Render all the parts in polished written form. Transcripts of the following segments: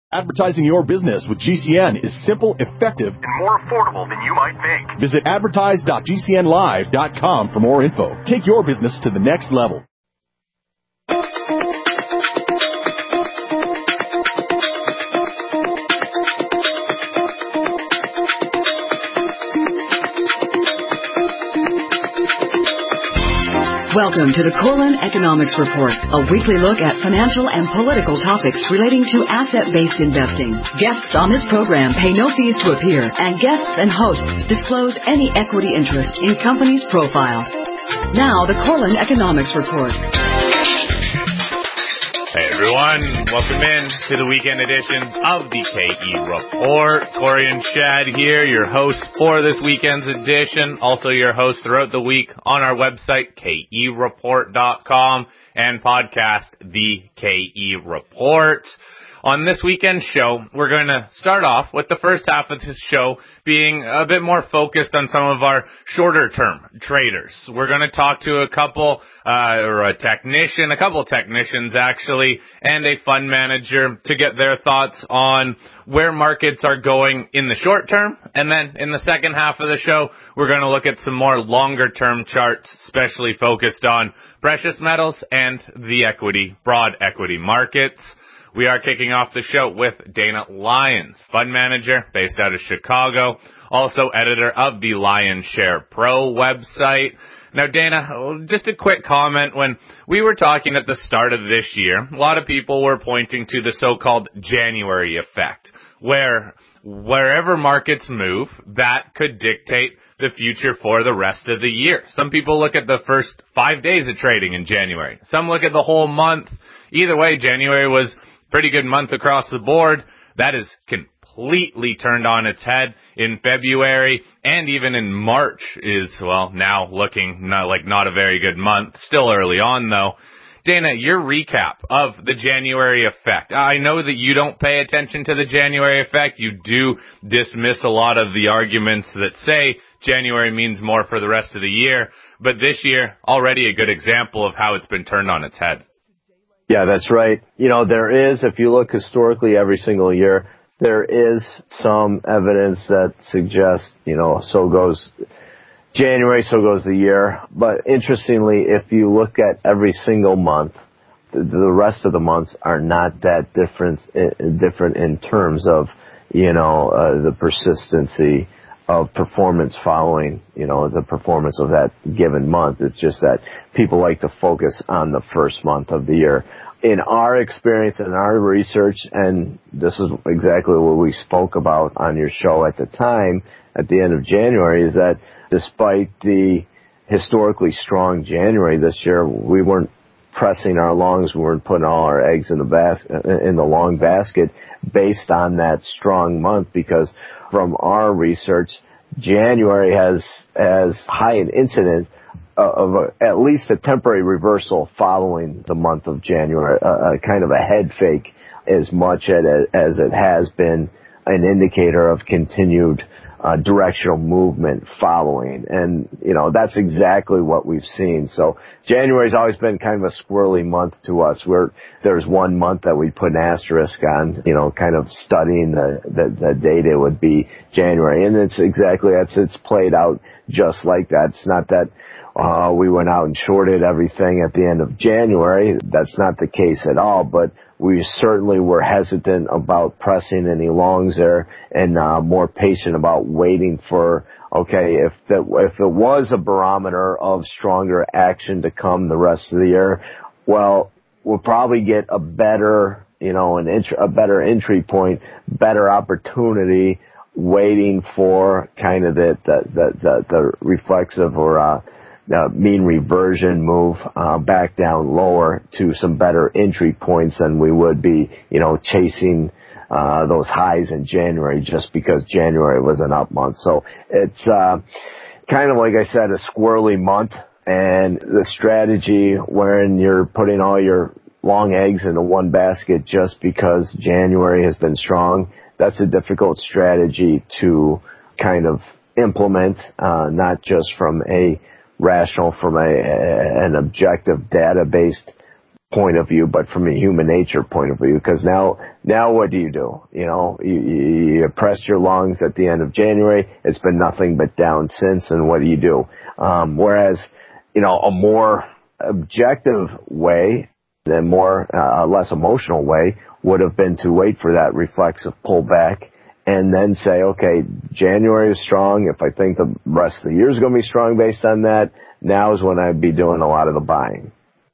Advertising your business with GCN is simple, effective, and more affordable than you might think. Visit advertise.gcnlive.com for more info. Take your business to the next level. Welcome to the Corlin Economics Report, a weekly look at financial and political topics relating to asset-based investing. Guests on this program pay no fees to appear, and guests and hosts disclose any equity interest in companies' profiles. Now, the Corlin Economics Report. Hey everyone, welcome in to the weekend edition of the KE Report. Corey and Chad here, your host for this weekend's edition, also your host throughout the week on our website, kereport.com, and podcast, The KE Report. On this weekend's show, we're going to start off with the first half of this show being a bit more focused on some of our shorter-term traders. We're going to talk to a couple technicians actually, and a fund manager to get their thoughts on where markets are going in the short term. And then in the second half of the show, we're going to look at some more longer-term charts, especially focused on precious metals and the broad equity markets. We are kicking off the show with Dana Lyons, fund manager based out of Chicago, also editor of the Lion Share Pro website. Now, Dana, just a quick comment. When we were talking at the start of this year, a lot of people were pointing to the so-called January effect, where wherever markets move, that could dictate the future for the rest of the year. Some people look at the first 5 days of trading in January. Some look at the whole month. Either way, January was pretty good month across the board. That is completely turned on its head in February, and even in March is, well, now looking not a very good month. Still early on, though. Dana, your recap of the January effect. I know that you don't pay attention to the January effect. You do dismiss a lot of the arguments that say January means more for the rest of the year, but this year, already a good example of how it's been turned on its head. Yeah, that's right. There is, if you look historically every single year, there is some evidence that suggests, so goes January, so goes the year. But interestingly, if you look at every single month, the rest of the months are not that different in terms of, the persistency of performance following, the performance of that given month. It's just that people like to focus on the first month of the year. In our experience and our research, and this is exactly what we spoke about on your show at the time, at the end of January, is that despite the historically strong January this year, we weren't pressing our longs, we weren't putting all our eggs in the long basket based on that strong month, because from our research, January has high an incident of at least a temporary reversal following the month of January, kind of a head fake, as much as it has been an indicator of continued directional movement following. And, that's exactly what we've seen. So January's always been kind of a squirrely month to us, where there's one month that we put an asterisk on, kind of studying the data would be January. And it's played out just like that. It's not that we went out and shorted everything at the end of January. That's not the case at all, but we certainly were hesitant about pressing any longs there, and more patient about waiting for, if it was a barometer of stronger action to come the rest of the year, well, we'll probably get a better, a better entry point, better opportunity, waiting for kind of the reflexive or mean reversion move back down lower to some better entry points than we would be, chasing those highs in January, just because January was an up month. So it's kind of, like I said, a squirrely month, and the strategy wherein you're putting all your long eggs into one basket just because January has been strong, that's a difficult strategy to kind of implement, not just from a rational, from an objective data-based point of view, but from a human nature point of view, because now what do? You pressed your lungs at the end of January. It's been nothing but down since, and what do? Whereas, a more objective way, and less emotional way would have been to wait for that reflexive pullback and then say, okay, January is strong. If I think the rest of the year is going to be strong based on that, now is when I'd be doing a lot of the buying.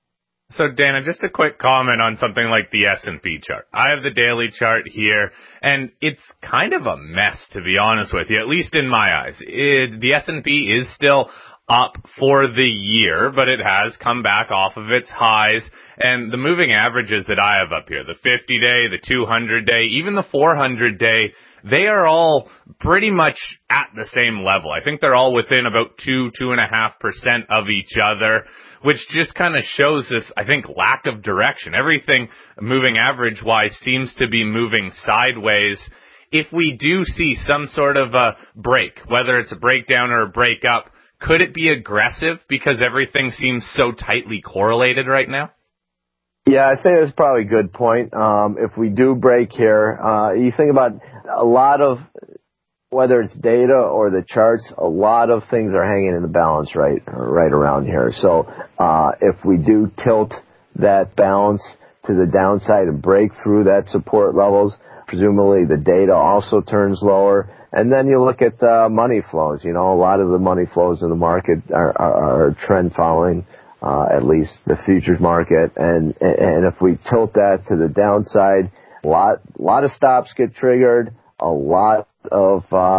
So, Dana, just a quick comment on something like the S&P chart. I have the daily chart here, and it's kind of a mess, to be honest with you, at least in my eyes. The S&P is still up for the year, but it has come back off of its highs. And the moving averages that I have up here, the 50-day, the 200-day, even the 400-day, they are all pretty much at the same level. I think they're all within about 2.5% of each other, which just kind of shows this, I think, lack of direction. Everything moving average-wise seems to be moving sideways. If we do see some sort of a break, whether it's a breakdown or a breakup, could it be aggressive because everything seems so tightly correlated right now? Yeah, I think that's probably a good point. If we do break here, you think about a lot of, whether it's data or the charts, a lot of things are hanging in the balance right around here. So if we do tilt that balance to the downside and break through that support levels, presumably the data also turns lower. And then you look at money flows. A lot of the money flows in the market are trend following. At least the futures market, and if we tilt that to the downside, a lot of stops get triggered, a lot of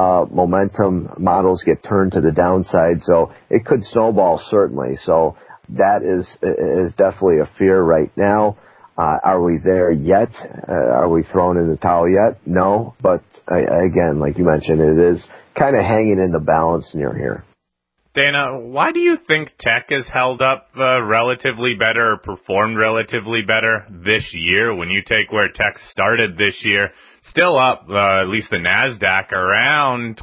momentum models get turned to the downside, so it could snowball certainly. So that is definitely a fear right now. Are we there yet? Are we thrown in the towel yet? No, but again, like you mentioned, it is kind of hanging in the balance near here. Dana, why do you think tech has held up relatively better or performed relatively better this year? When you take where tech started this year, still up, at least the NASDAQ, around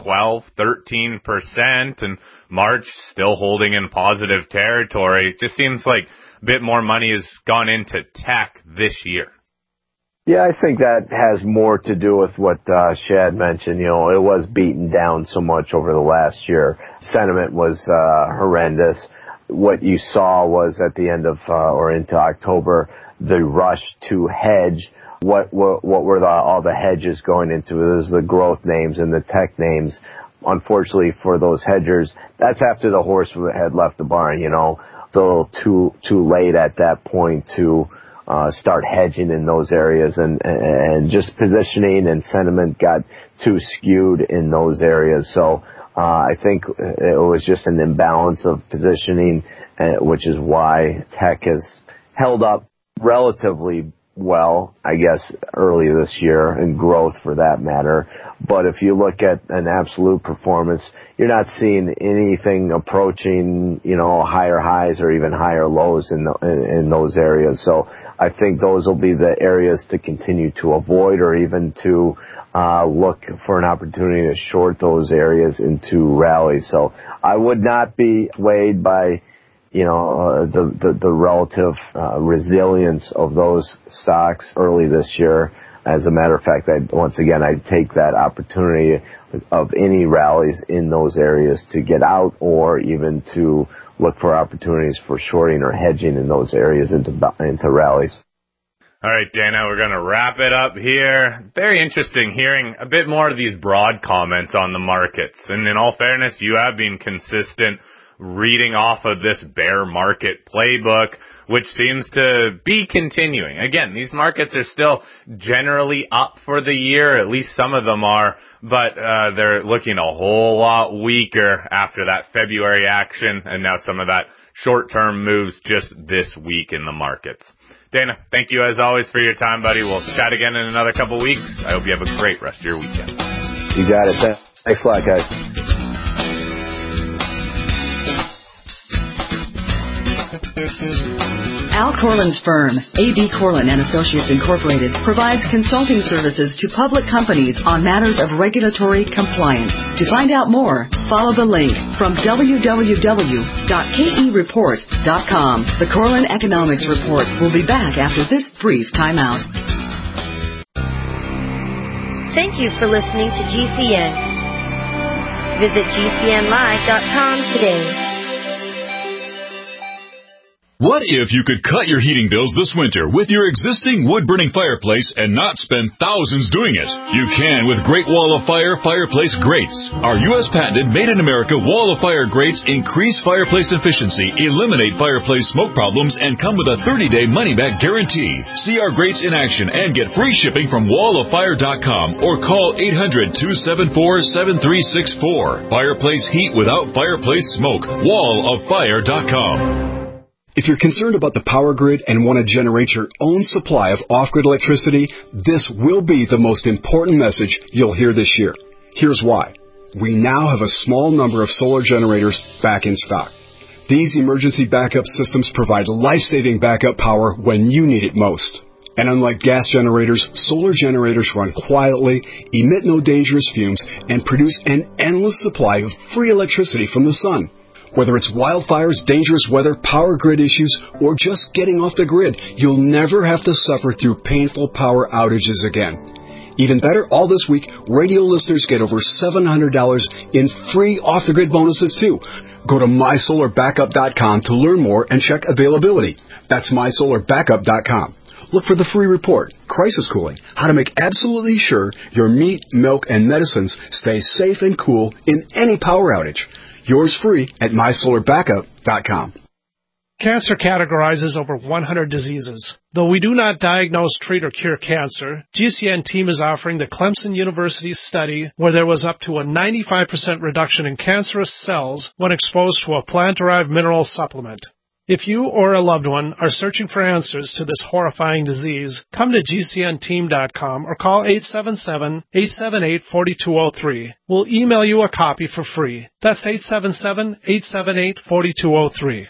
12-13%, and March still holding in positive territory. It just seems like a bit more money has gone into tech this year. Yeah, I think that has more to do with what Shad mentioned. It was beaten down so much over the last year. Sentiment was horrendous. What you saw was at the end of or into October, the rush to hedge. What were all the hedges going into? It was the growth names and the tech names. Unfortunately for those hedgers, that's after the horse had left the barn. It's a little too late at that point to start hedging in those areas, and just positioning and sentiment got too skewed in those areas. So I think it was just an imbalance of positioning, which is why tech has held up relatively well, I guess, early this year, and growth for that matter. But if you look at an absolute performance, you're not seeing anything approaching, higher highs or even higher lows in those areas. So I think those will be the areas to continue to avoid, or even to look for an opportunity to short those areas into rallies. So I would not be swayed by the relative resilience of those stocks early this year. As a matter of fact, I'd take that opportunity of any rallies in those areas to get out, or even to look for opportunities for shorting or hedging in those areas into rallies. All right, Dana, we're going to wrap it up here. Very interesting hearing a bit more of these broad comments on the markets. And in all fairness, you have been consistent reading off of this bear market playbook, which seems to be continuing. Again, these markets are still generally up for the year, at least some of them are, but they're looking a whole lot weaker after that February action, and now some of that short-term moves just this week in the markets. Dana, thank you as always for your time, buddy. We'll chat again in another couple weeks. I hope you have a great rest of your weekend. You got it. Thanks a lot, guys. Thank you. Al Corlin's firm, A.B. Corlin and Associates Incorporated, provides consulting services to public companies on matters of regulatory compliance. To find out more, follow the link from www.kereport.com. The Corlin Economics Report will be back after this brief timeout. Thank you for listening to GCN. Visit GCNlive.com today. What if you could cut your heating bills this winter with your existing wood-burning fireplace and not spend thousands doing it? You can with Great Wall of Fire fireplace grates. Our U.S. patented made-in-America Wall of Fire grates increase fireplace efficiency, eliminate fireplace smoke problems, and come with a 30-day money-back guarantee. See our grates in action and get free shipping from walloffire.com or call 800-274-7364. Fireplace heat without fireplace smoke. walloffire.com. If you're concerned about the power grid and want to generate your own supply of off-grid electricity, this will be the most important message you'll hear this year. Here's why. We now have a small number of solar generators back in stock. These emergency backup systems provide life-saving backup power when you need it most. And unlike gas generators, solar generators run quietly, emit no dangerous fumes, and produce an endless supply of free electricity from the sun. Whether it's wildfires, dangerous weather, power grid issues, or just getting off the grid, you'll never have to suffer through painful power outages again. Even better, all this week, radio listeners get over $700 in free off-the-grid bonuses, too. Go to mysolarbackup.com to learn more and check availability. That's mysolarbackup.com. Look for the free report, Crisis Cooling, how to make absolutely sure your meat, milk, and medicines stay safe and cool in any power outage. Yours free at mysolarbackup.com. Cancer categorizes over 100 diseases. Though we do not diagnose, treat, or cure cancer, GCN team is offering the Clemson University study where there was up to a 95% reduction in cancerous cells when exposed to a plant-derived mineral supplement. If you or a loved one are searching for answers to this horrifying disease, come to GCNteam.com or call 877-878-4203. We'll email you a copy for free. That's 877-878-4203.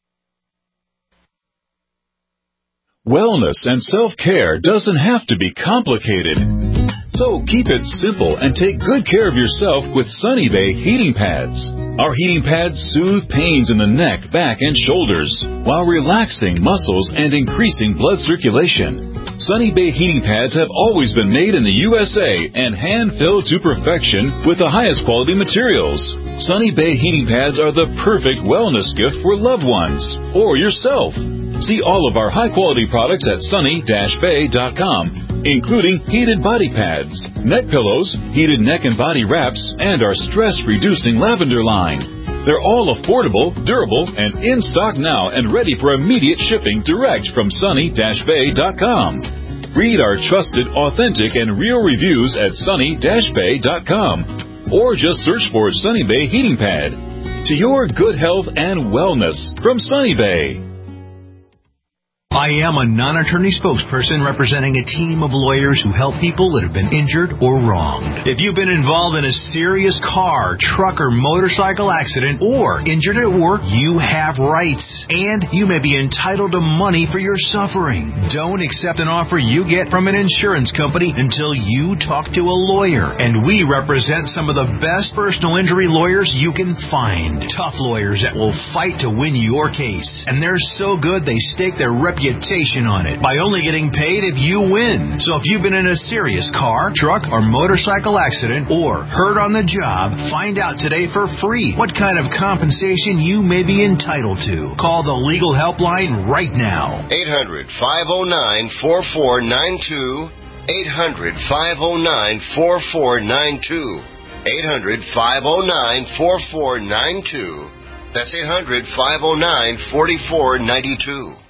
Wellness and self-care doesn't have to be complicated. So keep it simple and take good care of yourself with Sunny Bay heating pads. Our heating pads soothe pains in the neck, back, and shoulders while relaxing muscles and increasing blood circulation. Sunny Bay heating pads have always been made in the USA and hand-filled to perfection with the highest quality materials. Sunny Bay heating pads are the perfect wellness gift for loved ones or yourself. See all of our high-quality products at sunny-bay.com. Including heated body pads, neck pillows, heated neck and body wraps, and our stress-reducing lavender line. They're all affordable, durable, and in stock now and ready for immediate shipping direct from sunny-bay.com. Read our trusted, authentic, and real reviews at sunny-bay.com. Or just search for Sunny Bay Heating Pad. To your good health and wellness from Sunny Bay. I am a non-attorney spokesperson representing a team of lawyers who help people that have been injured or wronged. If you've been involved in a serious car, truck, or motorcycle accident or injured at work, you have rights, and you may be entitled to money for your suffering. Don't accept an offer you get from an insurance company until you talk to a lawyer, and we represent some of the best personal injury lawyers you can find. Tough lawyers that will fight to win your case, and they're so good they stake their reputation on it by only getting paid if you win. So if you've been in a serious car, truck, or motorcycle accident or hurt on the job, find out today for free what kind of compensation you may be entitled to. Call the legal helpline right now. 800-509-4492. 800-509-4492. 800-509-4492. That's 800-509-4492.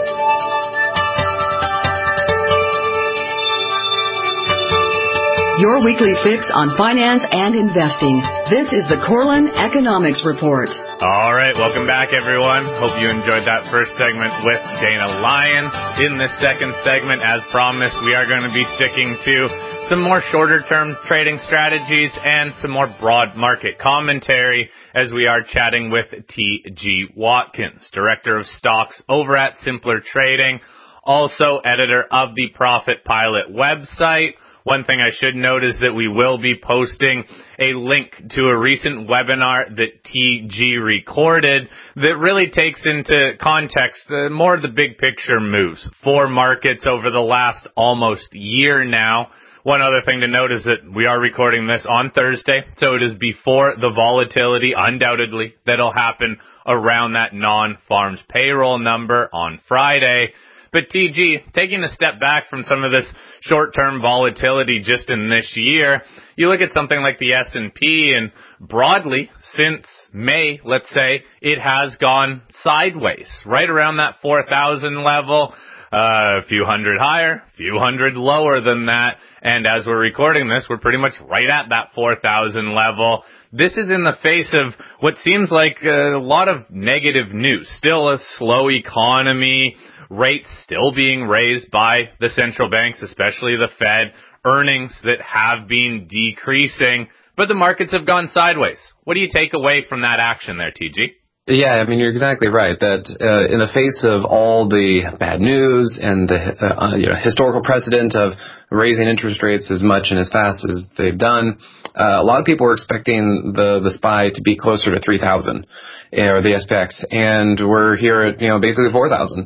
You're your weekly fix on finance and investing. This is the Corlin Economics Report. All right, welcome back, everyone. Hope you enjoyed that first segment with Dana Lyon. In this second segment, as promised, we are going to be sticking to some more shorter-term trading strategies and some more broad market commentary as we are chatting with T.G. Watkins, Director of Stocks over at Simpler Trading, also editor of the Profit Pilot website. One thing I should note is that we will be posting a link to a recent webinar that TG recorded that really takes into context more of the big picture moves for markets over the last almost year now. One other thing to note is that we are recording this on Thursday, so it is before the volatility, undoubtedly, that'll happen around that non-farms payroll number on Friday. But TG, taking a step back from some of this short-term volatility just in this year, you look at something like the S&P, and broadly, since May, let's say, it has gone sideways, right around that 4,000 level. A few hundred higher, a few hundred lower than that. And as we're recording this, we're pretty much right at that 4,000 level. This is in the face of what seems like a lot of negative news. Still a slow economy, rates still being raised by the central banks, especially the Fed, earnings that have been decreasing, but the markets have gone sideways. What do you take away from that action there, TG? Yeah, I mean, you're exactly right that in the face of all the bad news and the historical precedent of raising interest rates as much and as fast as they've done, a lot of people were expecting the SPY to be closer to 3,000 or the SPX, and we're here at basically 4,000.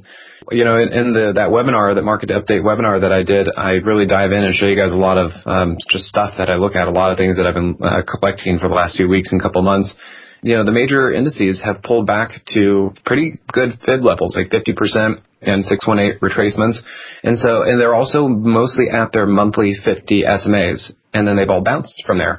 In that webinar, that market update webinar that I did, I really dive in and show you guys a lot of just stuff that I look at, a lot of things that I've been collecting for the last few weeks and couple of months. The major indices have pulled back to pretty good FIB levels, like 50% and 618 retracements. And they're also mostly at their monthly 50 SMAs, and then they've all bounced from there.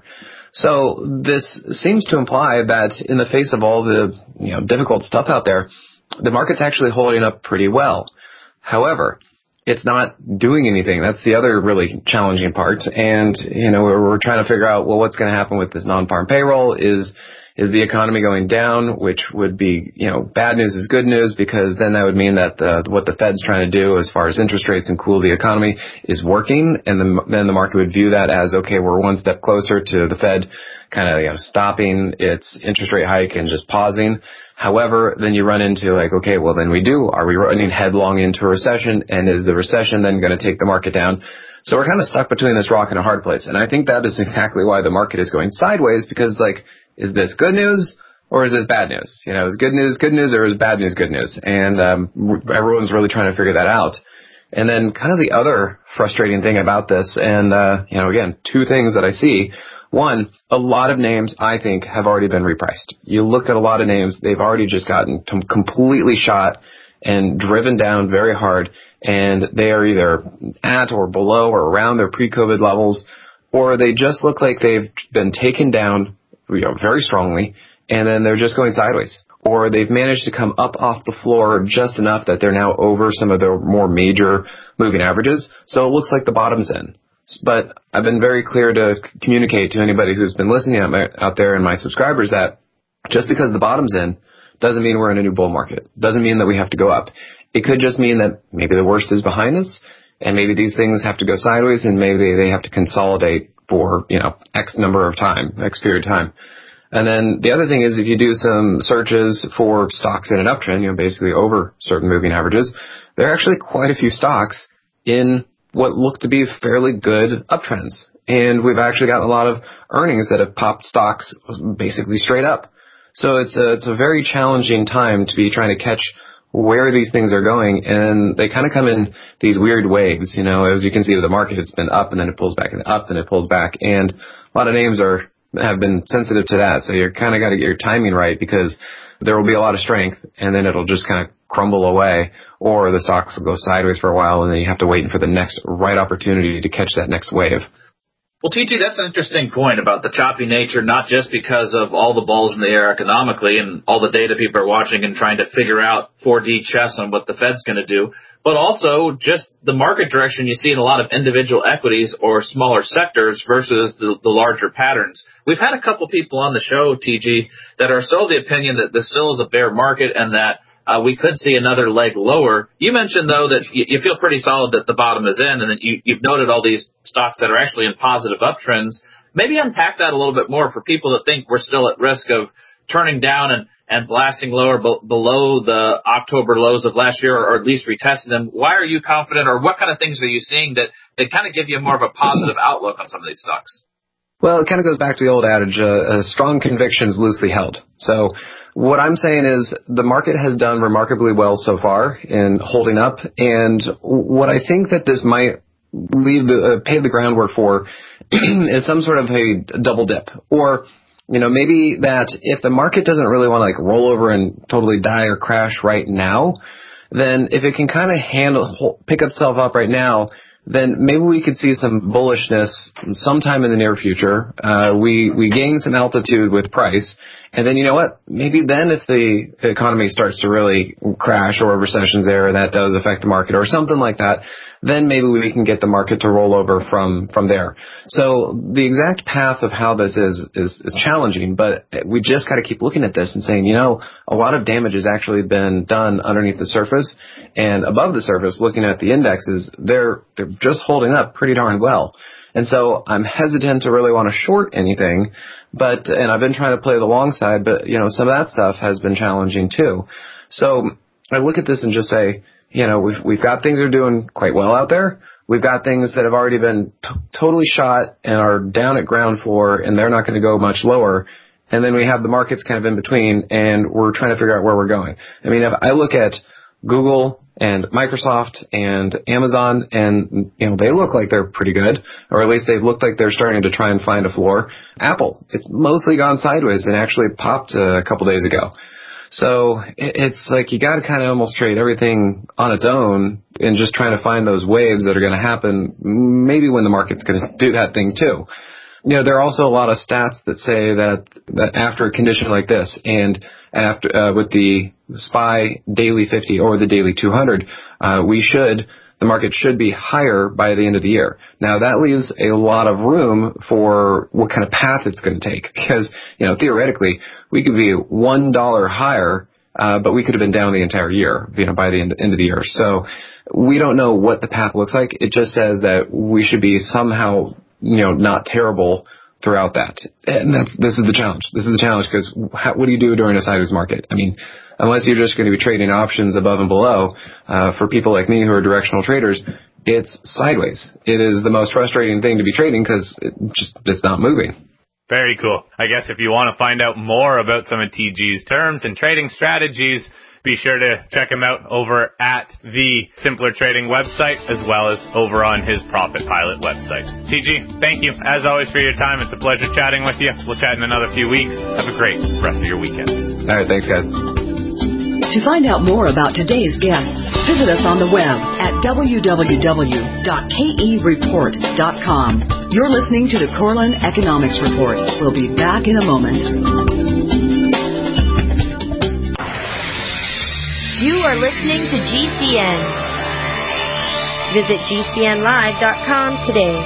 So this seems to imply that in the face of all the, difficult stuff out there, the market's actually holding up pretty well. However, it's not doing anything. That's the other really challenging part. And, we're trying to figure out, well, what's going to happen with this non-farm payroll? Is the economy going down, which would be, bad news is good news, because then that would mean that what the Fed's trying to do as far as interest rates and cool the economy is working, and then the market would view that as, okay, we're one step closer to the Fed kind of, stopping its interest rate hike and just pausing. However, then you run into like, okay, well then are we running headlong into a recession, and is the recession then going to take the market down? So we're kind of stuck between this rock and a hard place, and I think that is exactly why the market is going sideways, because is this good news or is this bad news? Is good news or is bad news good news? And everyone's really trying to figure that out. And then kind of the other frustrating thing about this, and again, two things that I see. One, a lot of names I think have already been repriced. You look at a lot of names, they've already just gotten completely shot and driven down very hard, and they are either at or below or around their pre-COVID levels, or they just look like they've been taken down very strongly, and then they're just going sideways. Or they've managed to come up off the floor just enough that they're now over some of their more major moving averages, so it looks like the bottom's in. But I've been very clear to communicate to anybody who's been listening out there and my subscribers that just because the bottom's in doesn't mean we're in a new bull market. Doesn't mean that we have to go up. It could just mean that maybe the worst is behind us, and maybe these things have to go sideways, and maybe they have to consolidate for, X period of time. And then the other thing is, if you do some searches for stocks in an uptrend, basically over certain moving averages, there are actually quite a few stocks in what look to be fairly good uptrends. And we've actually gotten a lot of earnings that have popped stocks basically straight up. So it's a very challenging time to be trying to catch where these things are going, and they kind of come in these weird waves. As you can see with the market, it's been up and then it pulls back and up and it pulls back, and a lot of names have been sensitive to that. So you're kind of got to get your timing right, because there will be a lot of strength and then it'll just kind of crumble away, or the stocks will go sideways for a while and then you have to wait for the next right opportunity to catch that next wave. Well, TG, that's an interesting point about the choppy nature, not just because of all the balls in the air economically and all the data people are watching and trying to figure out 4D chess on what the Fed's going to do, but also just the market direction you see in a lot of individual equities or smaller sectors versus the larger patterns. We've had a couple people on the show, TG, that are still of the opinion that this still is a bear market and that we could see another leg lower. You mentioned, though, that you feel pretty solid that the bottom is in, and that you've noted all these stocks that are actually in positive uptrends. Maybe unpack that a little bit more for people that think we're still at risk of turning down and blasting lower below the October lows of last year, or at least retesting them. Why are you confident, or what kind of things are you seeing that kind of give you more of a positive outlook on some of these stocks? Well, it kind of goes back to the old adage, strong convictions loosely held. So what I'm saying is the market has done remarkably well so far in holding up. And what I think that this might pave the groundwork for is some sort of a double dip. Or, maybe that if the market doesn't really want to roll over and totally die or crash right now, then if it can kind of pick itself up right now, then maybe we could see some bullishness sometime in the near future. We gain some altitude with price. And then, you know what? Maybe then if the economy starts to really crash or a recession's there, that does affect the market or something like that, then maybe we can get the market to roll over from there. So the exact path of how this is challenging, but we just got to keep looking at this and saying, a lot of damage has actually been done underneath the surface, and above the surface, looking at the indexes, they're just holding up pretty darn well. And so I'm hesitant to really want to short anything, and I've been trying to play the long side, but, some of that stuff has been challenging too. So I look at this and just say, we've got things that are doing quite well out there. We've got things that have already been totally shot and are down at ground floor, and they're not going to go much lower. And then we have the markets kind of in between, and we're trying to figure out where we're going. I mean, if I look at Google and Microsoft and Amazon, and, they look like they're pretty good, or at least they've looked like they're starting to try and find a floor. Apple, it's mostly gone sideways and actually popped a couple days ago. So it's like you got to kind of almost trade everything on its own and just trying to find those waves that are going to happen maybe when the market's going to do that thing too. There are also a lot of stats that say that after a condition like this and after with the SPY Daily 50 or the Daily 200, the market should be higher by the end of the year. Now, that leaves a lot of room for what kind of path it's going to take because, theoretically, we could be $1 higher, but we could have been down the entire year, by the end of the year. So we don't know what the path looks like. It just says that we should be somehow, not terrible throughout that. And this is the challenge. This is the challenge because what do you do during a sideways market? I mean, unless you're just going to be trading options above and below, for people like me who are directional traders, it's sideways. It is the most frustrating thing to be trading because it's not moving. Very cool. I guess if you want to find out more about some of TG's terms and trading strategies, be sure to check him out over at the Simpler Trading website as well as over on his Profit Pilot website. TG, thank you as always for your time. It's a pleasure chatting with you. We'll chat in another few weeks. Have a great rest of your weekend. All right, thanks, guys. To find out more about today's guests, visit us on the web at www.kereport.com. You're listening to the Corlin Economics Report. We'll be back in a moment. You are listening to GCN. Visit GCNlive.com today.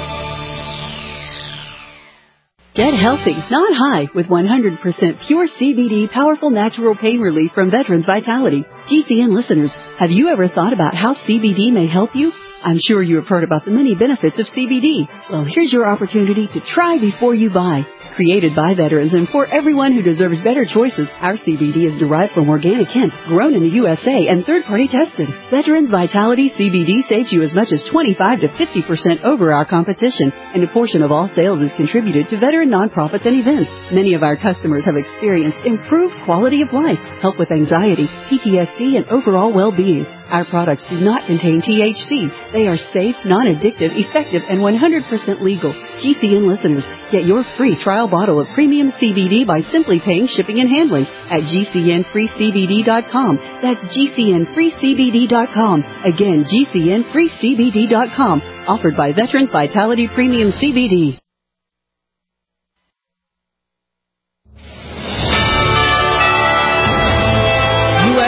Get healthy, not high, with 100% pure CBD powerful natural pain relief from Veterans Vitality. GCN listeners, have you ever thought about how CBD may help you? I'm sure you have heard about the many benefits of CBD. Well, here's your opportunity to try before you buy. Created by veterans and for everyone who deserves better choices, our CBD is derived from organic hemp, grown in the USA and third-party tested. Veterans Vitality CBD saves you as much as 25 to 50% over our competition, and a portion of all sales is contributed to veteran nonprofits and events. Many of our customers have experienced improved quality of life, help with anxiety, PTSD, and overall well-being. Our products do not contain THC. They are safe, non-addictive, effective, and 100% legal. GCN listeners, get your free trial bottle of premium CBD by simply paying shipping and handling at GCNFreeCBD.com. That's GCNFreeCBD.com. Again, GCNFreeCBD.com. Offered by Veterans Vitality Premium CBD.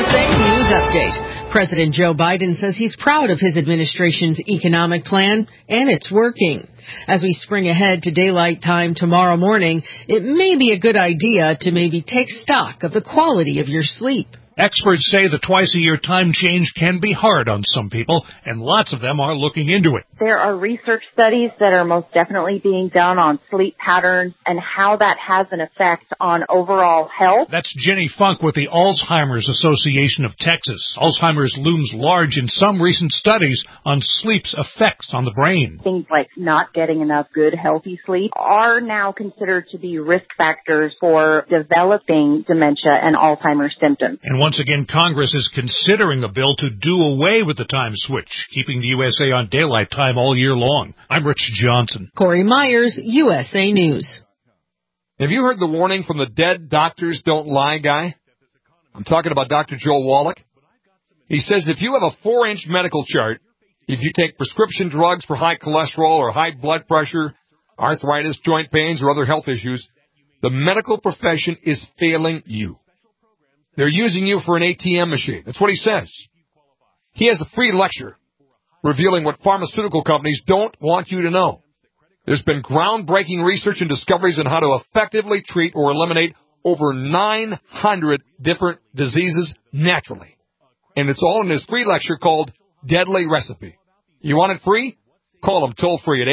USA News Update. President Joe Biden says he's proud of his administration's economic plan, and it's working. As we spring ahead to daylight time tomorrow morning, it may be a good idea to maybe take stock of the quality of your sleep. Experts say the twice-a-year time change can be hard on some people, and lots of them are looking into it. There are research studies that are most definitely being done on sleep patterns and how that has an effect on overall health. That's Jenny Funk with the Alzheimer's Association of Texas. Alzheimer's looms large in some recent studies on sleep's effects on the brain. Things like not getting enough good, healthy sleep are now considered to be risk factors for developing dementia and Alzheimer's symptoms. And once again, Congress is considering a bill to do away with the time switch, keeping the USA on daylight time all year long. I'm Rich Johnson. Corey Myers, USA News. Have you heard the warning from the dead doctors don't lie guy? I'm talking about Dr. Joel Wallach. He says if you have a 4-inch medical chart, if you take prescription drugs for high cholesterol or high blood pressure, arthritis, joint pains, or other health issues, the medical profession is failing you. They're using you for an ATM machine. That's what he says. He has a free lecture revealing what pharmaceutical companies don't want you to know. There's been groundbreaking research and discoveries on how to effectively treat or eliminate over 900 different diseases naturally. And it's all in his free lecture called Deadly Recipe. You want it free? Call him toll-free at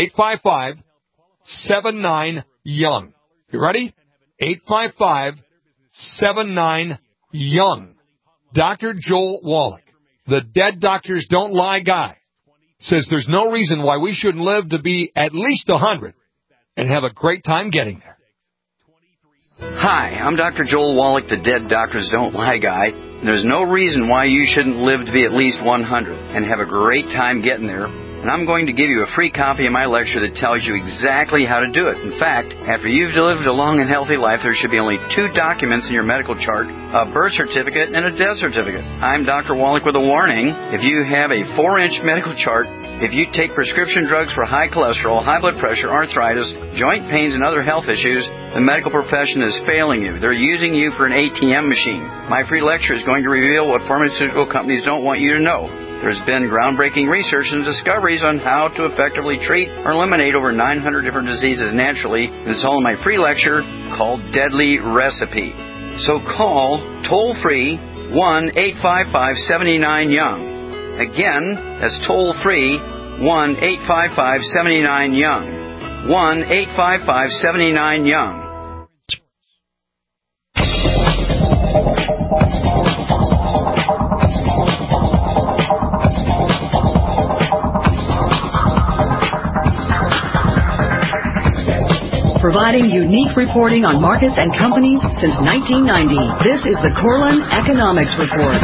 855-79-YOUNG. You ready? 855-79-YOUNG. Dr. Joel Wallach, the Dead Doctors Don't Lie guy, says there's no reason why we shouldn't live to be at least 100 and have a great time getting there. Hi, I'm Dr. Joel Wallach, the Dead Doctors Don't Lie guy. And there's no reason why you shouldn't live to be at least 100 and have a great time getting there. And I'm going to give you a free copy of my lecture that tells you exactly how to do it. In fact, after you've lived a long and healthy life, there should be only 2 documents in your medical chart, a birth certificate and a death certificate. I'm Dr. Wallach with a warning. If you have a 4-inch medical chart, if you take prescription drugs for high cholesterol, high blood pressure, arthritis, joint pains, and other health issues, the medical profession is failing you. They're using you for an ATM machine. My free lecture is going to reveal what pharmaceutical companies don't want you to know. There's been groundbreaking research and discoveries on how to effectively treat or eliminate over 900 different diseases naturally. And it's all in my free lecture called Deadly Recipe. So call toll-free 1-855-79-YOUNG. Again, that's toll-free 1-855-79-YOUNG. 1-855-79-YOUNG. Providing unique reporting on markets and companies since 1990. This is the Corlin Economics Report.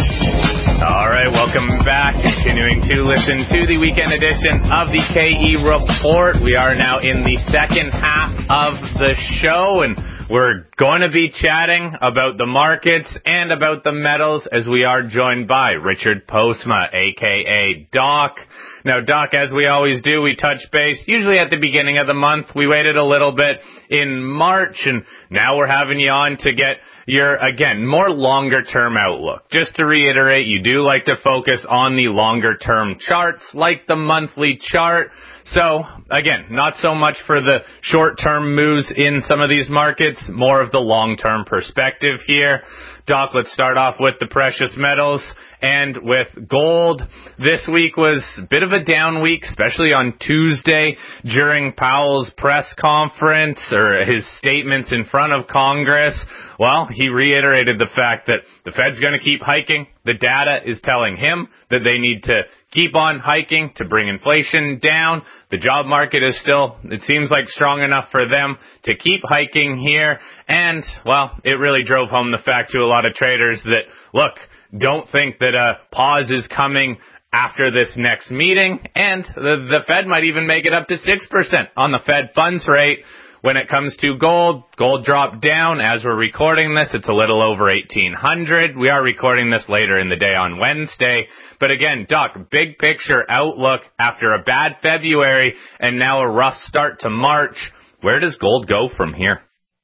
All right, welcome back. Continuing to listen to the weekend edition of the KE Report. We are now in the second half of the show, and we're going to be chatting about the markets and about the metals as we are joined by Richard Postma, a.k.a. Doc. Now, Doc, as we always do, we touch base usually at the beginning of the month. We waited a little bit in March, and now we're having you on to get your, again, more longer-term outlook. Just to reiterate, you do like to focus on the longer-term charts, like the monthly chart. So, again, not so much for the short-term moves in some of these markets, more of the long-term perspective here. Doc, let's start off with the precious metals and with gold. This week was a bit of a down week, especially on Tuesday during Powell's press conference or his statements in front of Congress. Well, he reiterated the fact that the Fed's going to keep hiking. The data is telling him that they need to keep on hiking to bring inflation down. The job market is still, it seems like, strong enough for them to keep hiking here. And, well, it really drove home the fact to a lot of traders that, look, don't think that a pause is coming after this next meeting. And the Fed might even make it up to 6% on the Fed funds rate. When it comes to gold, gold dropped down. As we're recording this, it's a little over 1,800. We are recording this later in the day on Wednesday. But again, Doc, big picture outlook after a bad February and now a rough start to March. Where does gold go from here?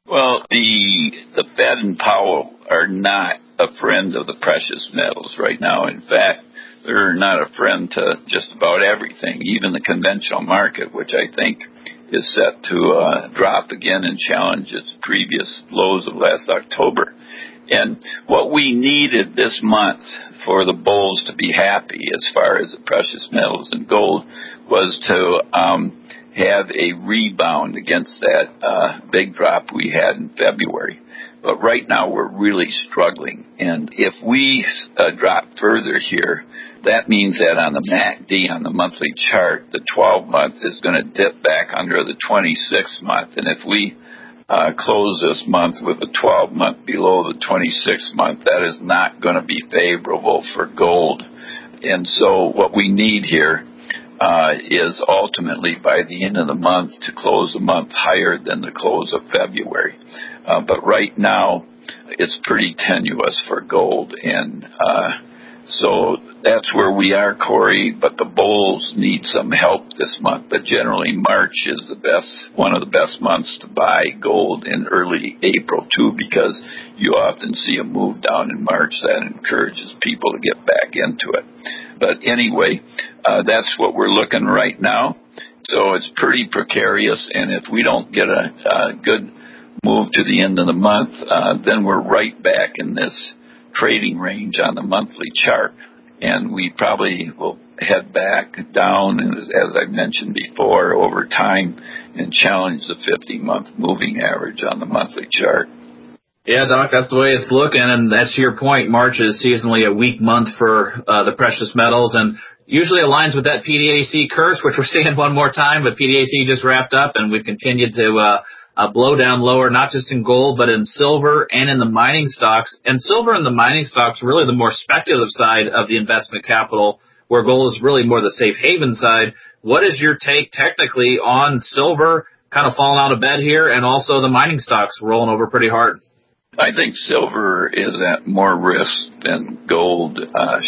Well, the Fed and Powell are not a friend of the precious metals right now. In fact, they're not a friend to just about everything, even the conventional market, which I think is set to drop again and challenge its previous lows of last October. And what we needed this month for the bulls to be happy as far as the precious metals and gold was to have a rebound against that big drop we had in February. But right now we're really struggling. And if we drop further here, that means that on the MACD, on the monthly chart, the 12-month is going to dip back under the 26-month. And if we close this month with a 12-month below the 26-month, that is not going to be favorable for gold. And so what we need here is ultimately by the end of the month to close the month higher than the close of February. But right now, it's pretty tenuous for gold. And so that's where we are, Corey. But the bulls need some help this month. But generally, March is one of the best months to buy gold, in early April, too, because you often see a move down in March that encourages people to get back into it. But anyway, that's what we're looking right now. So it's pretty precarious, and if we don't get a good move to the end of the month, then we're right back in this trading range on the monthly chart, and we probably will head back down, as I mentioned before, over time and challenge the 50-month moving average on the monthly chart. Yeah, Doc, that's the way it's looking, and that's to your point. March is seasonally a weak month for the precious metals, and usually aligns with that PDAC curse, which we're seeing one more time, but PDAC just wrapped up, and we've continued to blow down lower, not just in gold, but in silver and in the mining stocks. And silver and the mining stocks are really the more speculative side of the investment capital, where gold is really more the safe haven side. What is your take technically on silver kind of falling out of bed here, and also the mining stocks rolling over pretty hard? I think silver is at more risk than gold,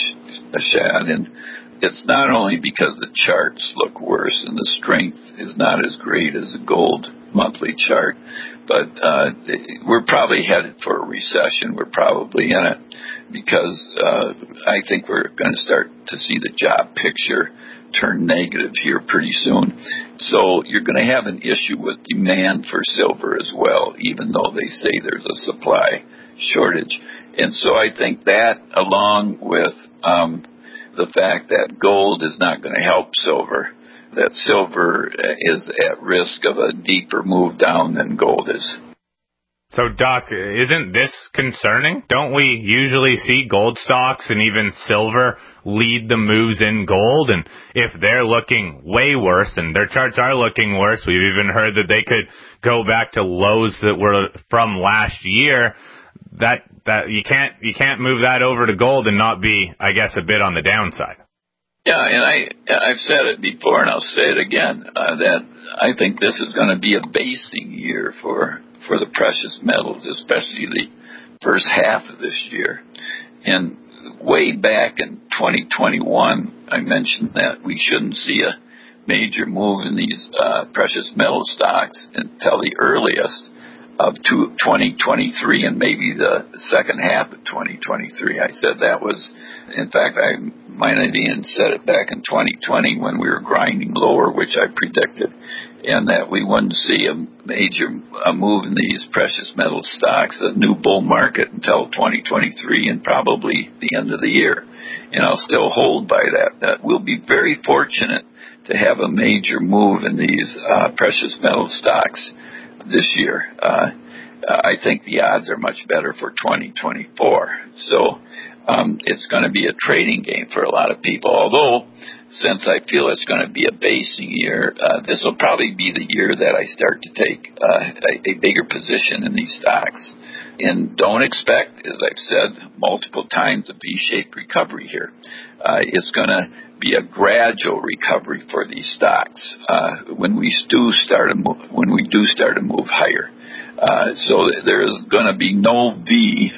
Shad, and it's not only because the charts look worse and the strength is not as great as the gold monthly chart, but we're probably headed for a recession. We're probably in it because I think we're going to start to see the job picture turn negative here pretty soon. So you're going to have an issue with demand for silver as well, even though they say there's a supply shortage. And so I think that, along with the fact that gold is not going to help silver, that silver is at risk of a deeper move down than gold is. So, Doc, isn't this concerning? Don't we usually see gold stocks and even silver lead the moves in gold? And if they're looking way worse, and their charts are looking worse, we've even heard that they could go back to lows that were from last year, that you can't move that over to gold and not be, I guess, a bit on the downside. Yeah, and I've said it before, and I'll say it again, that I think this is going to be a basing year for the precious metals, especially the first half of this year. And way back in 2021, I mentioned that we shouldn't see a major move in these precious metal stocks until the earliest of 2023 and maybe the second half of 2023. I said that was, in fact, I might have even said it back in 2020 when we were grinding lower, which I predicted, and that we wouldn't see a major move in these precious metal stocks, a new bull market, until 2023 and probably the end of the year. And I'll still hold by that we'll be very fortunate to have a major move in these precious metal stocks this year. I think the odds are much better for 2024. So it's going to be a trading game for a lot of people. Although, since I feel it's going to be a basing year, this will probably be the year that I start to take a bigger position in these stocks. And don't expect, as I've said multiple times, a V-shaped recovery here. It's going to be a gradual recovery for these stocks when we do start to move higher. So there is going to be no V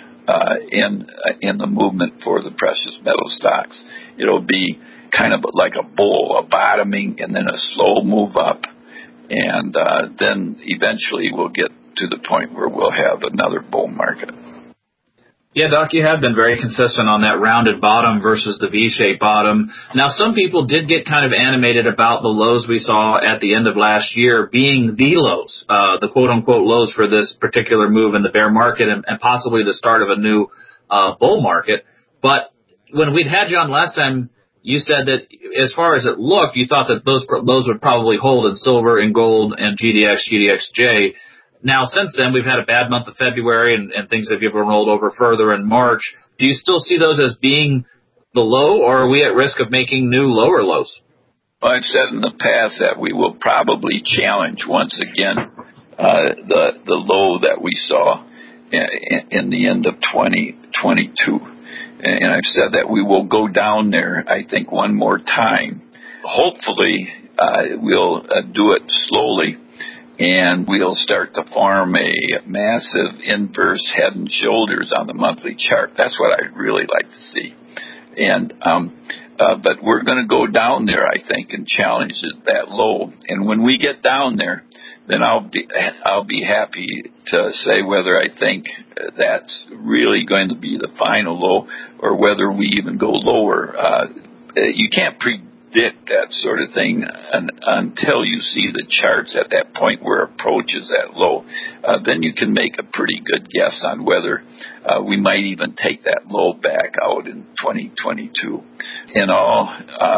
in the movement for the precious metal stocks. It'll be kind of like a bull, a bottoming, and then a slow move up, and then eventually we'll get to the point where we'll have another bull market. Yeah, Doc, you have been very consistent on that rounded bottom versus the V-shaped bottom. Now, some people did get kind of animated about the lows we saw at the end of last year being the lows, the quote-unquote lows for this particular move in the bear market and possibly the start of a new bull market. But when we'd had you on last time, you said that as far as it looked, you thought that those lows would probably hold in silver and gold and GDX, GDXJ. Now, since then, we've had a bad month of February, and things have even rolled over further in March. Do you still see those as being the low, or are we at risk of making new lower lows? Well, I've said in the past that we will probably challenge once again the low that we saw in the end of 2022. And I've said that we will go down there, I think, one more time. Hopefully, we'll do it slowly. And we'll start to form a massive inverse head and shoulders on the monthly chart. That's what I'd really like to see. And but we're going to go down there, I think, and challenge that low. And when we get down there, then I'll be happy to say whether I think that's really going to be the final low or whether we even go lower. You can't predict that sort of thing until you see the charts at that point where it approaches that low. Then you can make a pretty good guess on whether we might even take that low back out in 2022. In all,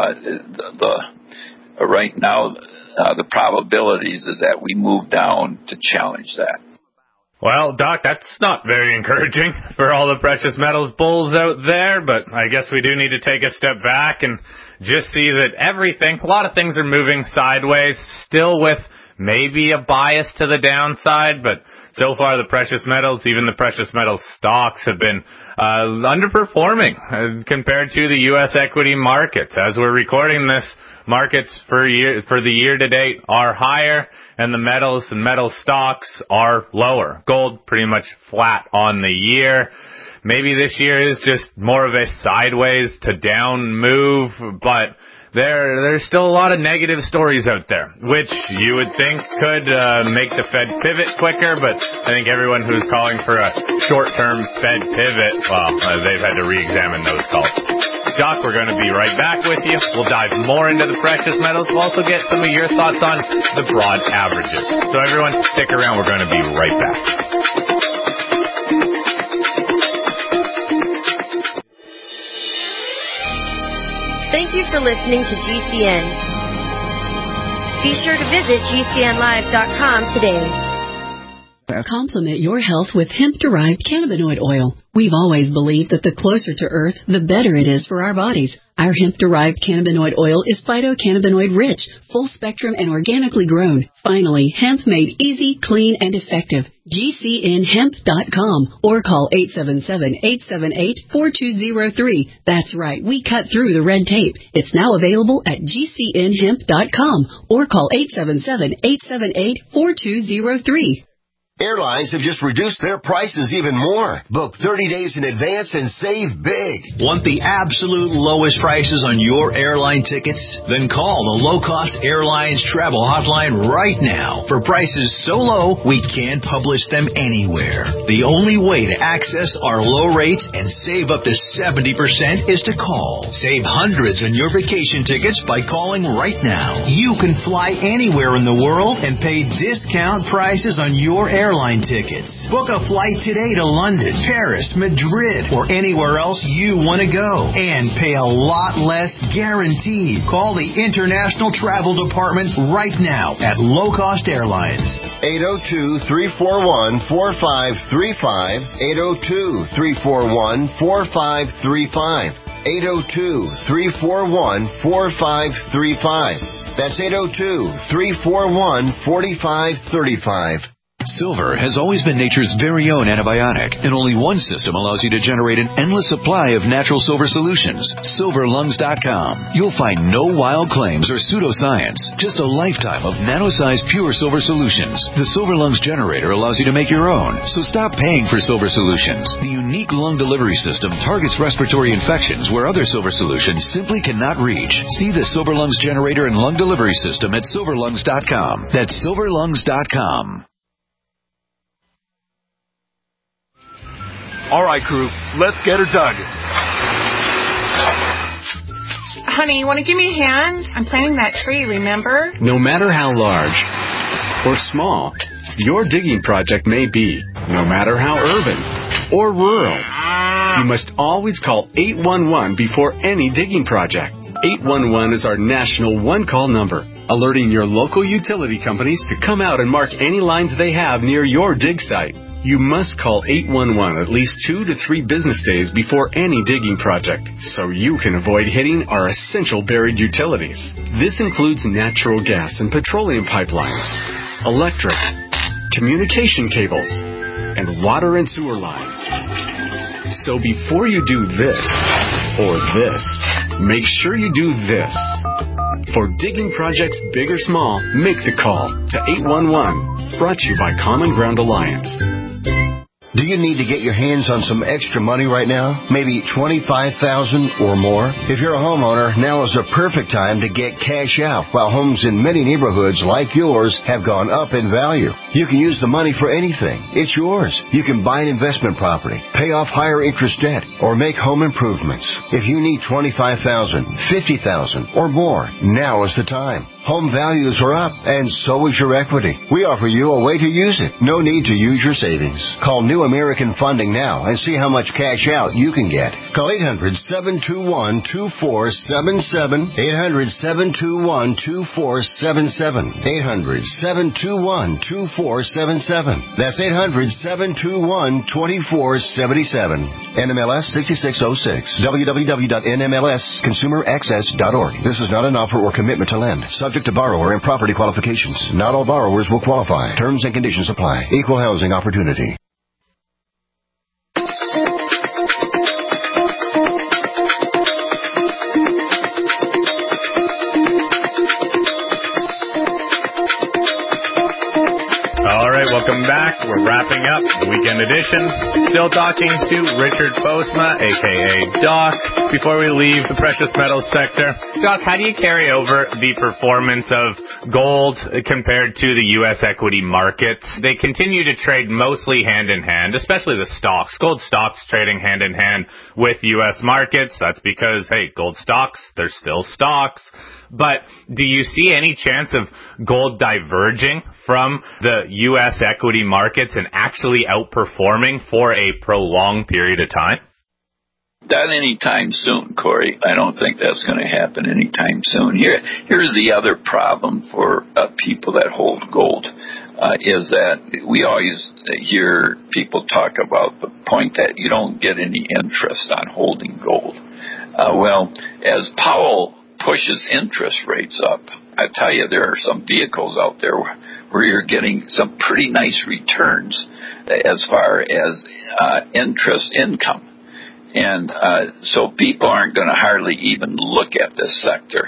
right now, the probabilities is that we move down to challenge that. Well, Doc, that's not very encouraging for all the precious metals bulls out there, but I guess we do need to take a step back and just see that a lot of things are moving sideways, still with maybe a bias to the downside, but so far the precious metals, even the precious metal stocks, have been underperforming compared to the U.S. equity markets. As we're recording this, markets for the year to date are higher, and the metals and metal stocks are lower. Gold pretty much flat on the year. Maybe this year is just more of a sideways to down move, but there's still a lot of negative stories out there, which you would think could make the Fed pivot quicker, but I think everyone who's calling for a short-term Fed pivot, they've had to re-examine those calls. Doc, we're going to be right back with you. We'll dive more into the precious metals. We'll also get some of your thoughts on the broad averages. So everyone, stick around. We're going to be right back. Thank you for listening to GCN. Be sure to visit GCNlive.com today. Complement your health with hemp-derived cannabinoid oil. We've always believed that the closer to Earth, the better it is for our bodies. Our hemp-derived cannabinoid oil is phytocannabinoid rich, full spectrum, and organically grown. Finally, hemp made easy, clean, and effective. GCNhemp.com or call 877-878-4203. That's right, we cut through the red tape. It's now available at GCNhemp.com or call 877-878-4203. Airlines have just reduced their prices even more. Book 30 days in advance and save big. Want the absolute lowest prices on your airline tickets? Then call the Low Cost Airlines Travel Hotline right now for prices so low we can't publish them anywhere. The only way to access our low rates and save up to 70% is to call. Save hundreds on your vacation tickets by calling right now. You can fly anywhere in the world and pay discount prices on your airline tickets. Book a flight today to London, Paris, Madrid, or anywhere else you want to go and pay a lot less guaranteed. Call the International Travel Department right now at Low Cost Airlines. 802-341-4535. 802-341-4535. 802-341-4535. That's 802-341-4535. Silver has always been nature's very own antibiotic, and only one system allows you to generate an endless supply of natural silver solutions. SilverLungs.com. You'll find no wild claims or pseudoscience, just a lifetime of nano-sized pure silver solutions. The Silver Lungs generator allows you to make your own, so stop paying for silver solutions. The unique lung delivery system targets respiratory infections where other silver solutions simply cannot reach. See the Silver Lungs generator and lung delivery system at SilverLungs.com. That's SilverLungs.com. All right, crew, let's get her dug. Honey, you want to give me a hand? I'm planting that tree, remember? No matter how large or small your digging project may be, no matter how urban or rural, you must always call 811 before any digging project. 811 is our national one-call number, alerting your local utility companies to come out and mark any lines they have near your dig site. You must call 811 at least 2 to 3 business days before any digging project, so you can avoid hitting our essential buried utilities. This includes natural gas and petroleum pipelines, electric, communication cables, and water and sewer lines. So before you do this or this, make sure you do this. For digging projects big or small, make the call to 811. Brought to you by Common Ground Alliance. Do you need to get your hands on some extra money right now? Maybe $25,000 or more? If you're a homeowner, now is the perfect time to get cash out while homes in many neighborhoods like yours have gone up in value. You can use the money for anything. It's yours. You can buy an investment property, pay off higher interest debt, or make home improvements. If you need $25,000, $50,000 or more, now is the time. Home values are up, and so is your equity. We offer you a way to use it. No need to use your savings. Call New American Funding now and see how much cash out you can get. Call 800-721-2477. 800-721-2477. 800-721-2477. That's 800-721-2477. NMLS 6606. www.nmlsconsumeraccess.org. This is not an offer or commitment to lend. Subject to borrower and property qualifications. Not all borrowers will qualify. Terms and conditions apply. Equal housing opportunity. Welcome back. We're wrapping up the weekend edition. Still talking to Richard Postma, a.k.a. Doc. Before we leave the precious metals sector, Doc, how do you carry over the performance of gold compared to the U.S. equity markets? They continue to trade mostly hand in hand, especially the stocks. Gold stocks trading hand in hand with U.S. markets. That's because, hey, gold stocks, they're still stocks. But do you see any chance of gold diverging from the U.S. equity markets and actually outperforming for a prolonged period of time? Not anytime soon, Corey. I don't think that's going to happen anytime soon. Here's the other problem for people that hold gold, is that we always hear people talk about the point that you don't get any interest on holding gold. Well, as Powell pushes interest rates up, I tell you, there are some vehicles out there where you're getting some pretty nice returns as far as interest income. And so people aren't going to hardly even look at this sector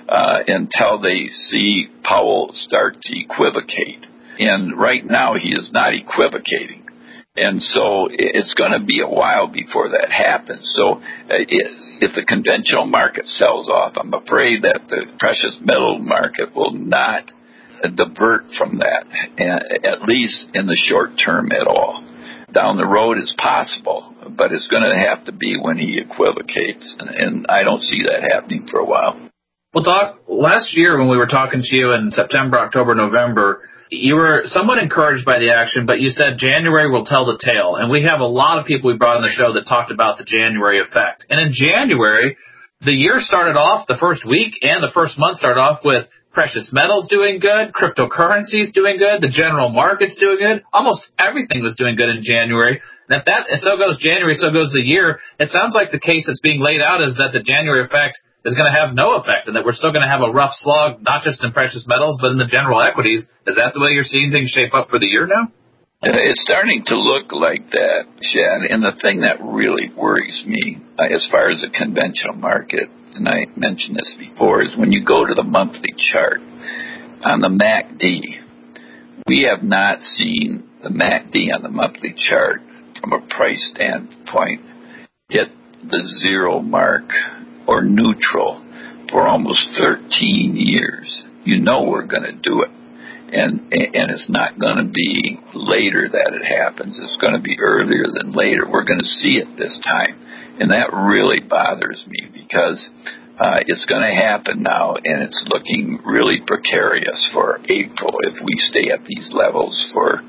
until they see Powell start to equivocate. And right now he is not equivocating. And so it's going to be a while before that happens. So if the conventional market sells off, I'm afraid that the precious metal market will not divert from that, at least in the short term at all. Down the road is possible, but it's going to have to be when he equivocates, and I don't see that happening for a while. Well, Doc, last year when we were talking to you in September, October, November, you were somewhat encouraged by the action, but you said January will tell the tale. And we have a lot of people we brought on the show that talked about the January effect. And in January, the year started off, the first week and the first month started off with precious metals doing good, cryptocurrencies doing good, the general market's doing good. Almost everything was doing good in January. And so goes January, so goes the year. It sounds like the case that's being laid out is that the January effect is going to have no effect, and that we're still going to have a rough slog, not just in precious metals, but in the general equities. Is that the way you're seeing things shape up for the year now? It's starting to look like that, Shad. And the thing that really worries me as far as the conventional market, and I mentioned this before, is when you go to the monthly chart on the MACD, we have not seen the MACD on the monthly chart from a price standpoint hit the zero mark or neutral for almost 13 years. You know we're going to do it. And it's not going to be later that it happens. It's going to be earlier than later. We're going to see it this time. And that really bothers me because it's going to happen now, and it's looking really precarious for April if we stay at these levels for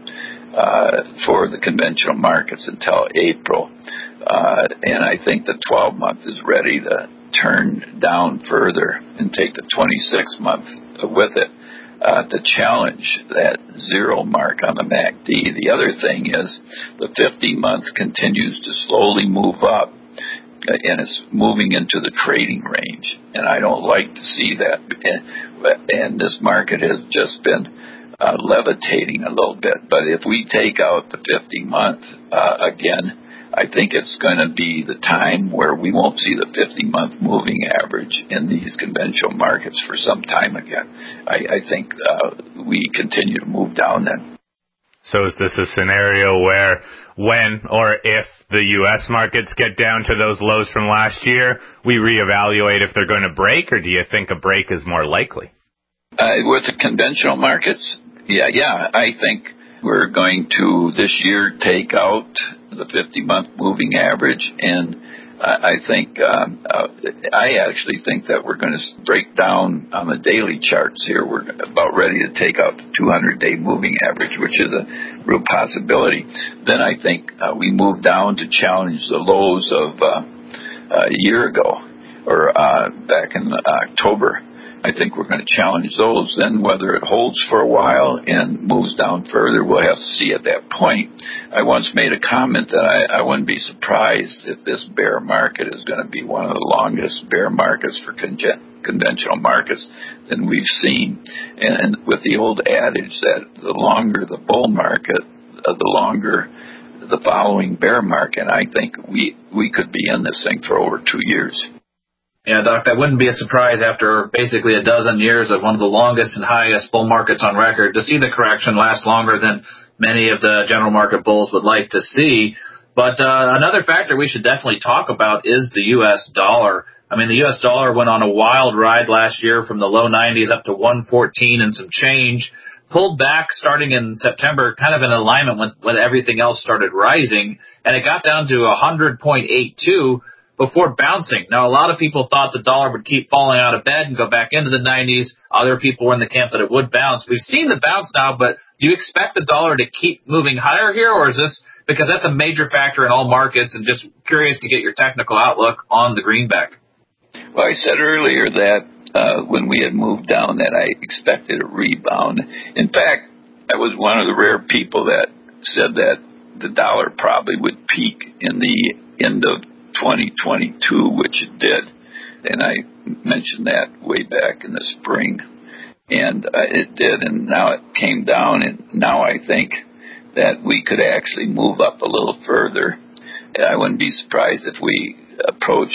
the conventional markets until April. And I think the 12-month is ready to turn down further and take the 26-month with it to challenge that zero mark on the MACD. The other thing is the 50-month continues to slowly move up, and it's moving into the trading range, and I don't like to see that. And this market has just been levitating a little bit. But if we take out the 50-month again, I think it's going to be the time where we won't see the 50-month moving average in these conventional markets for some time again. I think we continue to move down then. So is this a scenario where when or if the U.S. markets get down to those lows from last year, we reevaluate if they're going to break, or do you think a break is more likely? With the conventional markets, yeah, I think we're going to this year take out the 50-month moving average, and I actually think that we're going to break down on the daily charts here. We're about ready to take out the 200-day moving average, which is a real possibility. Then I think we move down to challenge the lows of a year ago or back in October. I think we're going to challenge those. Then whether it holds for a while and moves down further, we'll have to see at that point. I once made a comment that I wouldn't be surprised if this bear market is going to be one of the longest bear markets for conventional markets than we've seen. And with the old adage that the longer the bull market, the longer the following bear market, I think we could be in this thing for over 2 years. Yeah, Doc, that wouldn't be a surprise after basically a dozen years of one of the longest and highest bull markets on record to see the correction last longer than many of the general market bulls would like to see. But another factor we should definitely talk about is the U.S. dollar. I mean, the U.S. dollar went on a wild ride last year from the low 90s up to 114 and some change, pulled back starting in September, kind of in alignment with when everything else started rising, and it got down to 100.82 before bouncing. Now, a lot of people thought the dollar would keep falling out of bed and go back into the 90s. Other people were in the camp that it would bounce. We've seen the bounce now, but do you expect the dollar to keep moving higher here, or is this because that's a major factor in all markets, and just curious to get your technical outlook on the greenback? Well, I said earlier that when we had moved down that I expected a rebound. In fact, I was one of the rare people that said that the dollar probably would peak in the end of 2022, which it did. And I mentioned that way back in the spring. And it did, and now it came down, and now I think that we could actually move up a little further. I wouldn't be surprised if we approach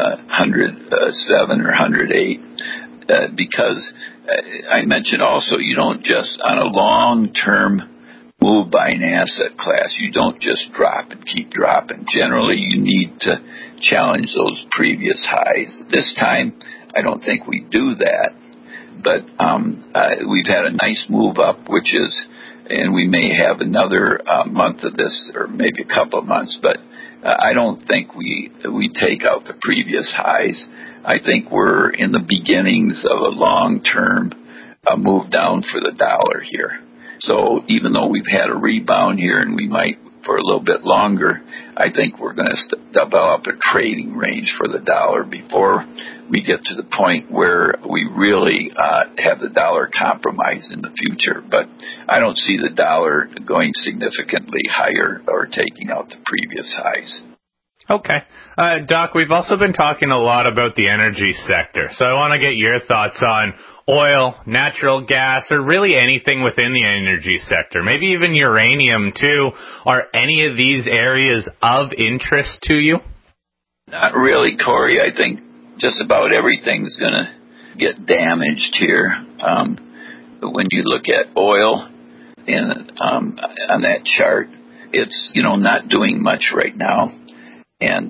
107 or 108 because I mentioned also you don't just, on a long-term move by an asset class, you don't just drop and keep dropping. Generally, you need to challenge those previous highs. This time, I don't think we do that, but we've had a nice move up, and we may have another month of this, or maybe a couple of months, but I don't think we take out the previous highs. I think we're in the beginnings of a long-term move down for the dollar here. So even though we've had a rebound here and we might for a little bit longer, I think we're going to develop a trading range for the dollar before we get to the point where we really have the dollar compromised in the future. But I don't see the dollar going significantly higher or taking out the previous highs. Okay. Doc, we've also been talking a lot about the energy sector, so I want to get your thoughts on oil, natural gas, or really anything within the energy sector, maybe even uranium too. Are any of these areas of interest to you? Not really, Corey. I think just about everything's going to get damaged here. When you look at oil on that chart, it's not doing much right now. And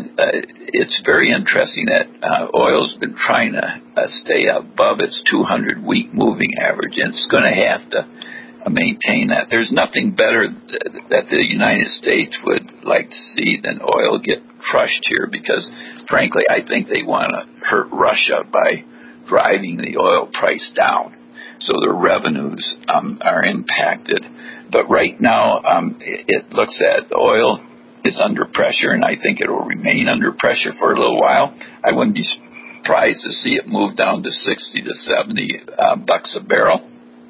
it's very interesting that oil's been trying to stay above its 200-week moving average, and it's going to have to maintain that. There's nothing better that the United States would like to see than oil get crushed here, because, frankly, I think they want to hurt Russia by driving the oil price down, so their revenues are impacted. But right now, it looks at oil is under pressure, and I think it will remain under pressure for a little while. I wouldn't be surprised to see it move down to 60 to 70 bucks a barrel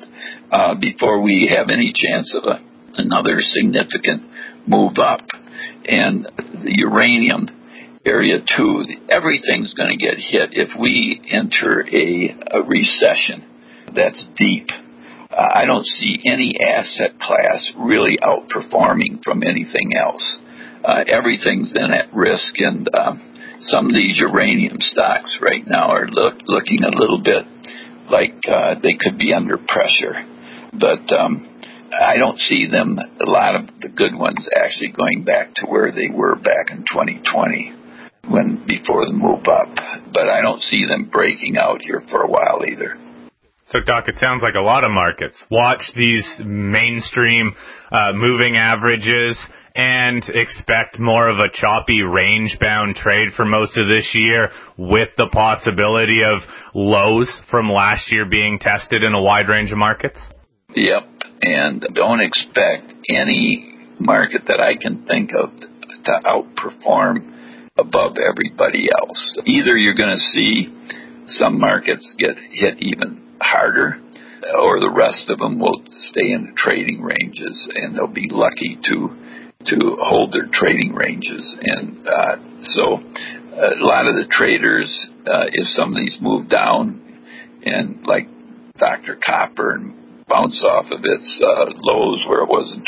before we have any chance of another significant move up. And the uranium area too, everything's going to get hit if we enter a recession that's deep. I don't see any asset class really outperforming from anything else. Everything's in at risk, and some of these uranium stocks right now are looking a little bit like they could be under pressure. But I don't see them, a lot of the good ones, actually going back to where they were back in 2020 before the move up. But I don't see them breaking out here for a while either. So, Doc, it sounds like a lot of markets watch these mainstream moving averages and expect more of a choppy range-bound trade for most of this year, with the possibility of lows from last year being tested in a wide range of markets? Yep, and don't expect any market that I can think of to outperform above everybody else. Either you're going to see some markets get hit even harder, or the rest of them will stay in the trading ranges, and they'll be lucky to hold their trading ranges. And so a lot of the traders, if some of these move down and like Dr. Copper and bounce off of its lows where it was in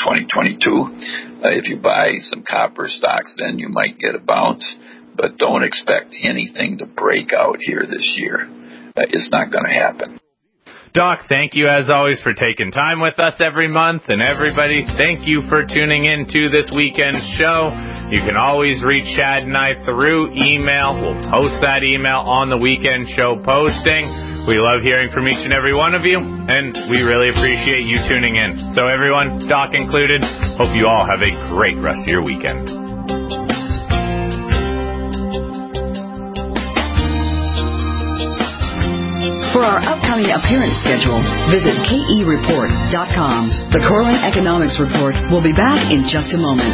2022, if you buy some copper stocks, then you might get a bounce, but don't expect anything to break out here this year. It's not going to happen. Doc, thank you as always for taking time with us every month, and everybody, thank you for tuning in to this weekend's show. You can always reach Chad and I through email. We'll post that email on the weekend show posting. We love hearing from each and every one of you, and we really appreciate you tuning in. So everyone, Doc included, hope you all have a great rest of your weekend. For our upcoming appearance schedule, visit KEReport.com. The Corling Economics Report will be back in just a moment.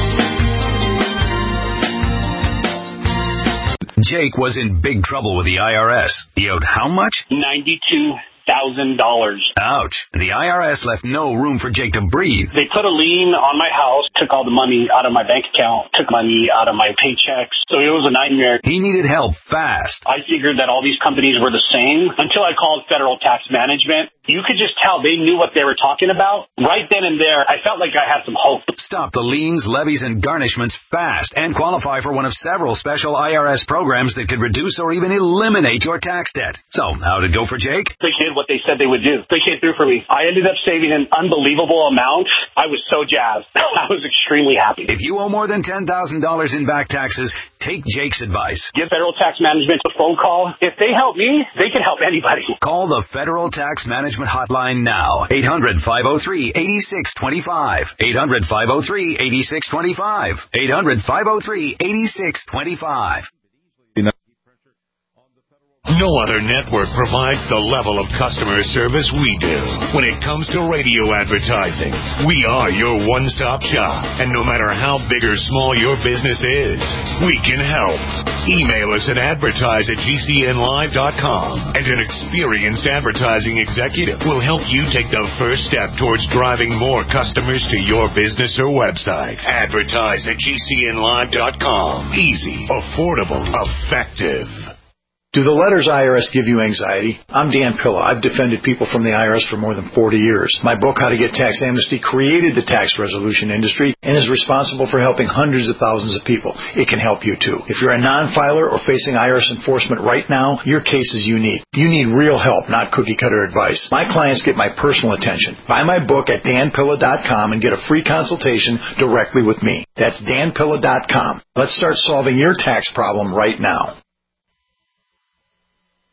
Jake was in big trouble with the IRS. He owed how much? $92,000. Ouch. The IRS left no room for Jake to breathe. They put a lien on my house, took all the money out of my bank account, took money out of my paychecks. So it was a nightmare. He needed help fast. I figured that all these companies were the same until I called Federal Tax Management. You could just tell they knew what they were talking about. Right then and there, I felt like I had some hope. Stop the liens, levies, and garnishments fast and qualify for one of several special IRS programs that could reduce or even eliminate your tax debt. So, how'd it go for Jake? They did what they said they would do. They came through for me. I ended up saving an unbelievable amount. I was so jazzed. I was extremely happy. If you owe more than $10,000 in back taxes, take Jake's advice. Give Federal Tax Management a phone call. If they help me, they can help anybody. Call the Federal Tax Management hotline now. 800-503-8625. 800-503-8625. 800-503-8625. No other network provides the level of customer service we do. When it comes to radio advertising, we are your one-stop shop. And no matter how big or small your business is, we can help. Email us at advertise@gcnlive.com, and an experienced advertising executive will help you take the first step towards driving more customers to your business or website. Advertise@gcnlive.com. Easy, affordable, effective. Do the letters IRS give you anxiety? I'm Dan Pilla. I've defended people from the IRS for more than 40 years. My book, How to Get Tax Amnesty, created the tax resolution industry and is responsible for helping hundreds of thousands of people. It can help you too. If you're a non-filer or facing IRS enforcement right now, your case is unique. You need real help, not cookie-cutter advice. My clients get my personal attention. Buy my book at danpilla.com and get a free consultation directly with me. That's danpilla.com. Let's start solving your tax problem right now.